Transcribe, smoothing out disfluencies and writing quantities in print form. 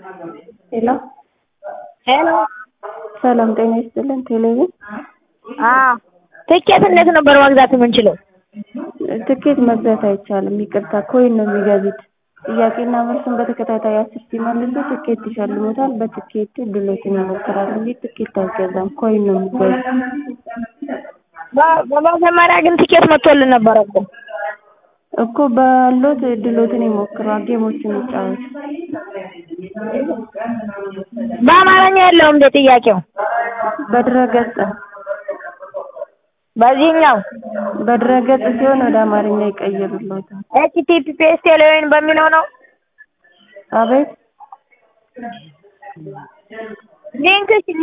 ሄሎ ሄሎ ሰላም ጤና ይስጥልን። ቴሌቪዥን ትኬት እንዴት ነበር መግዛት የምንችለው? ትኬት መግዛት አይቻልም። ይቅርታ ኮይን ነው የሚገዙት። ጥያቄና መልሱን በተከታታይ 10 ሲመልሱ ትኬት ይሸልሙታል። በትኬቱ ድሎትን ይሞክራሉ እንጂ ትኬት አይገዛም። ኮይን ነው የሚገዙት። በመጀመሪያ ግን ትኬት መጥቶልን ነበር እኮ ባሎት ድሎትን ይሞክሩ፣ ጌሞችን ይጫወቱ። በአማርኛ የለውም እንደ ጥያቄው? በድረገጽ በዚህኛው በድረገጽ ሲሆን ወደ አማርኛ ይቀይሩልዎታል። HTTPS ቴሌዊን በሚለው ነው። አቤት ሊንክ